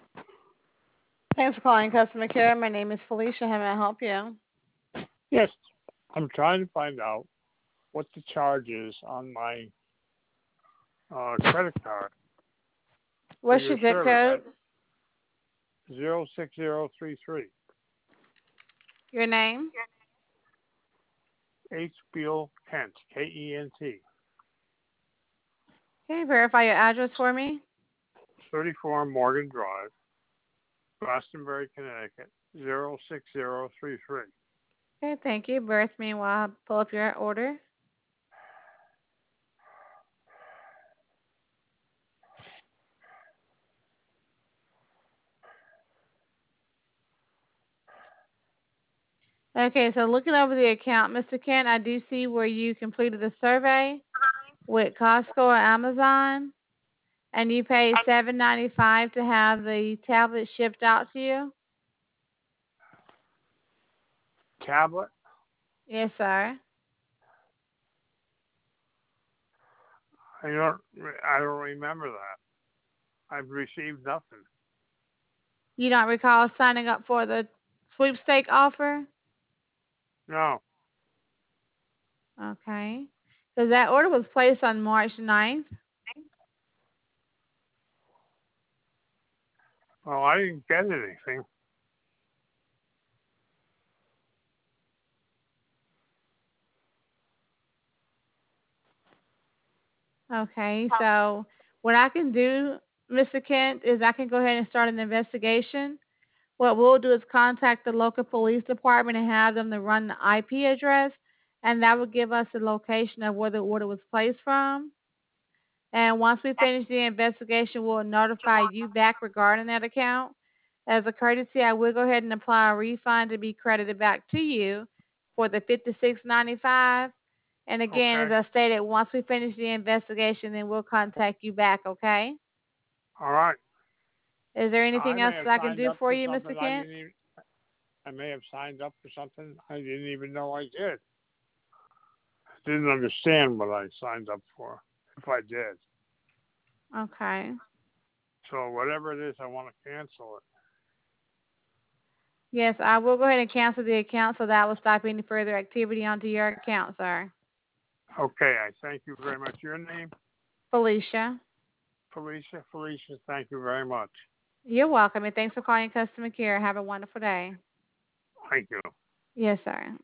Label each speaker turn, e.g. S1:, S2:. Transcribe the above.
S1: Thanks for calling customer care. My name is Felicia. How may I help you?
S2: Yes, I'm trying to find out what the charge is on my credit card for
S1: What's
S2: your
S1: your zip
S2: service.
S1: code?
S2: 06033.
S1: Your name?
S2: H. Beal Kent, Kent.
S1: Okay, verify your address for me.
S2: 34 Morgan Drive, Glastonbury, Connecticut, 06033.
S1: Okay, thank you. Bear with me while I pull up your order. Okay, so looking over the account, Mr. Kent, I do see where you completed a survey with Costco or Amazon, and you paid $7.95 to have the tablet shipped out to you.
S2: Tablet?
S1: Yes, sir.
S2: I don't. I don't remember that. I've received nothing.
S1: You don't recall signing up for the sweepstake offer?
S2: No.
S1: Okay. Because that order was placed on March 9th.
S2: Well, I didn't get anything.
S1: Okay, so what I can do, Mr. Kent, is I can go ahead and start an investigation. What we'll do is contact the local police department and have them to run the IP address, and that will give us the location of where the order was placed from. And once we finish the investigation, we'll notify you back regarding that account. As a courtesy, I will go ahead and apply a refund to be credited back to you for the $56.95. And again, as
S2: Okay.
S1: I stated, once we finish the investigation, then we'll contact you back, okay?
S2: All right.
S1: Is there
S2: I
S1: anything else
S2: may have
S1: that I can
S2: signed
S1: do
S2: up
S1: for
S2: for
S1: you,
S2: something
S1: Mr.
S2: I
S1: Kent?
S2: didn't even. I may have signed up for something I didn't even know I did. Didn't understand what I signed up for, if I did.
S1: Okay.
S2: So whatever it is, I want to cancel it.
S1: Yes, I will go ahead and cancel the account so that will stop any further activity onto your account, sir.
S2: Okay, I thank you very much. Your name?
S1: Felicia.
S2: Felicia. Felicia, thank you very much.
S1: You're welcome, and thanks for calling customer care. Have a wonderful day.
S2: Thank you.
S1: Yes, sir.